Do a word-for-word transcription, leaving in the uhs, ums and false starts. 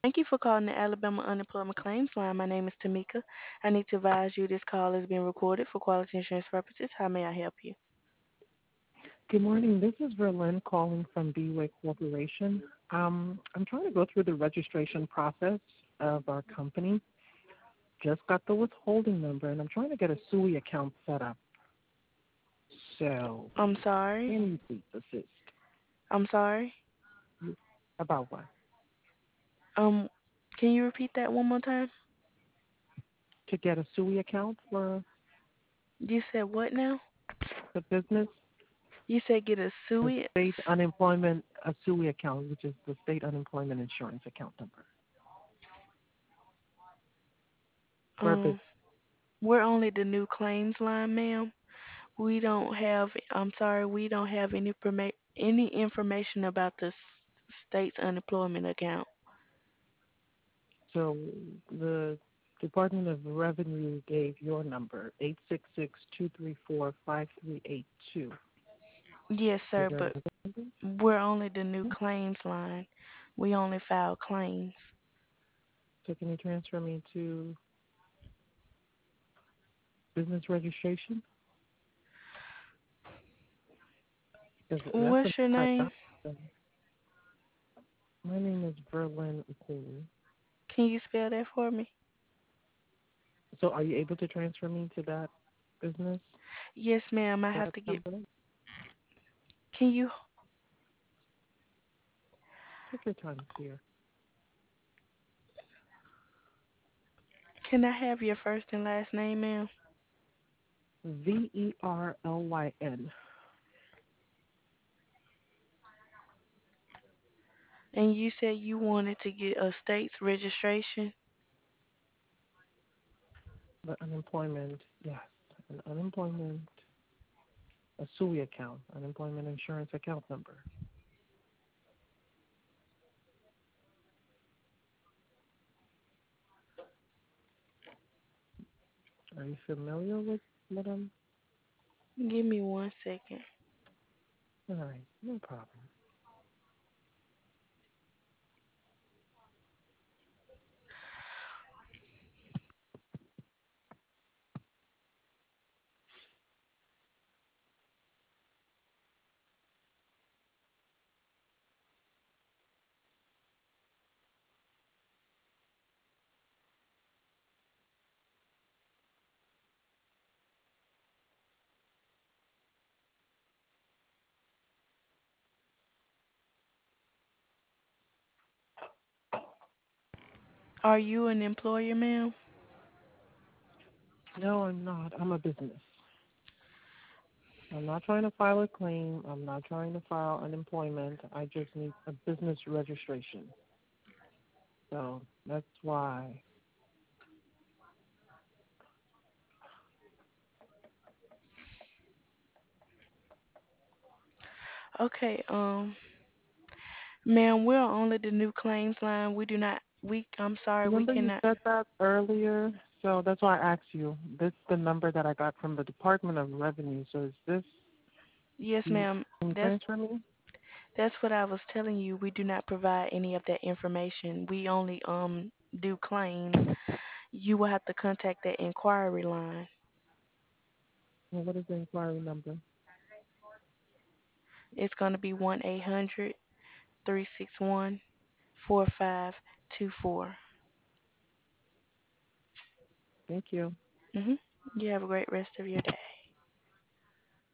Thank you for calling the Alabama Unemployment Claims Line. My name is Tamika. I need to advise you this call is being recorded for quality insurance purposes. How may I help you? Good morning. This is Verlin calling from B-Way Corporation. Um, I'm trying to go through the registration process of our company. Just got the withholding number, and I'm trying to get a S U I account set up. So, I'm sorry. can you please assist? I'm sorry. About what? Um, can you repeat that one more time? To get a S U I account for You said what now? the business? You said get a The S U I. state unemployment, a S U I account, which is the state unemployment insurance account number for a business. Um, we're only the new claims line, ma'am. We don't have. I'm sorry. We don't have any perma- any information about the s- state's unemployment account. So the Department of Revenue gave your number, eight six six, two three four, five three eight two. Yes, Is sir. there But another number? we're only the new claims line. We only file claims. So can you transfer me to business registration? Because that's What's the your I name? got. My name is Verlin Okulu. Can you spell that for me? So are you able to transfer me to that business, Yes, ma'am. I have that to get. number? Can you? Take your time, dear. Can I have your first and last name, ma'am? V E R L Y N. And you said you wanted to get a state's registration. The unemployment, yes. An unemployment, a S U I account, unemployment insurance account number. Are you familiar with what I'm? Give me one second. All right, no problem. Are you an employer, ma'am? No, I'm not. I'm a business. I'm not trying to file a claim. I'm not trying to file unemployment. I just need a business registration. So that's why. Okay. Um, ma'am, we're only the new claims line. We do not. We. I'm sorry. We Remember you cannot. said that earlier? So that's why I asked you. This is the number that I got from the Department of Revenue. So is this, Yes, you, ma'am. can you That's transfer me? that's what I was telling you. We do not provide any of that information. We only um do claims. You will have to contact that inquiry line. Well, what is the inquiry number? It's going to be one eight hundred three six one four five two four. Thank you. Mhm. You have a great rest of your day.